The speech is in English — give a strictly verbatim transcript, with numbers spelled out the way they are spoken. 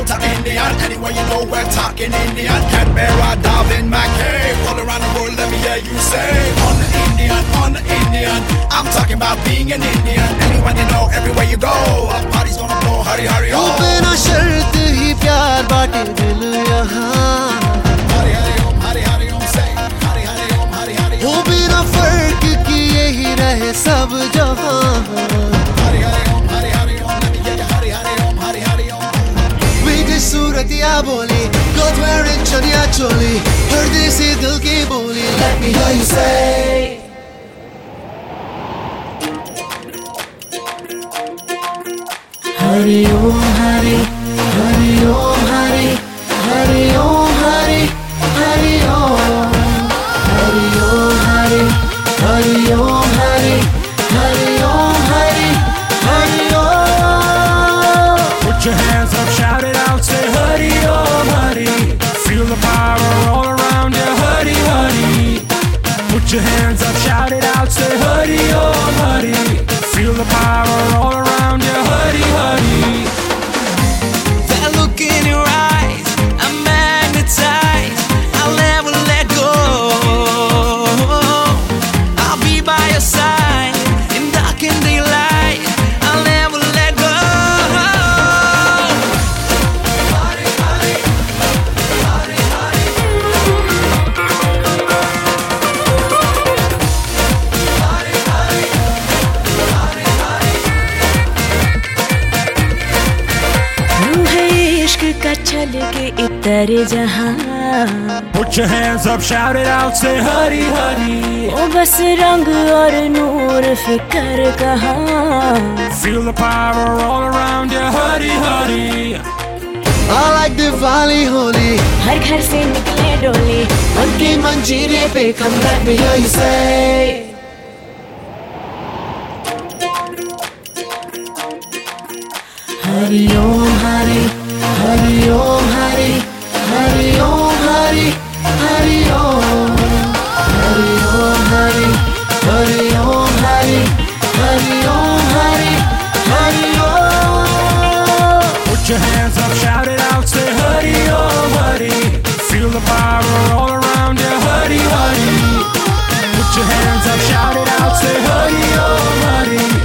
out to Indian. Anyway, you know we're talking Indian. Canberra, Darwin, Mackay, all around the world, let me hear you say, on the Indian, on the Indian. I'm talking about being an Indian. Anyone you know, everywhere you go, a party's gonna blow, hurry, hurry, oh. बिना शर्त ही प्यार बाटे दिल यहाँ. Hurry, hurry, om, hurry, hurry, om, say, hurry, hurry, om, hurry, hurry, om. वो बिना फर्क किए ही रहे सब जहाँ. Hurry, hurry, om, hurry, hurry, om, let me hear you, hurry, hurry, om, hurry, hurry, om. Big सूरत या बोली, clothes wearing चनिया चोली, हृदय से दिल की बोली. Let me hear you say. Hari Om Hari, Hari Om Hari, Hari Om Hari, Hari Om, Hari Om Hari, Hari Om Hari, Hari Om Hari, Hari Om. Put your hands up, shout it out, say Hari Om Hari. Feel the power all around you, Hari Hari. Put your hands up, shout it out, say Hari Om Hari. Feel the power all around you, Hari Hari. That look in your eyes, I'm magnetized. I'll never let go. I'll be by your side in dark and daylight. I'll never let go. Hari, hari, hari, hari. Hari, hari, hari, hari. तू है इश्क का छल के इतर जहां. Put your hands up, shout it out, say Hari Hari. ओ बस रंग और नूर फिकर कहाँ. Feel the power all around you, Hari Hari. I like Diwali, Holi, हर घर से निकले डोली. उनकी मंजीरे पे come let me hear you say. Hari Om Hari, Hari Om Hari, Hari Om Hari, Hari Om, Hari Om Hari, Hari Om Hari, Hari Om Hari, Hari Om. Put your hands up, shout it out, say Hari Om Hari. Feel the power all around you, Hari Hari. Put your hands up, shout it out, say Hari Om Hari.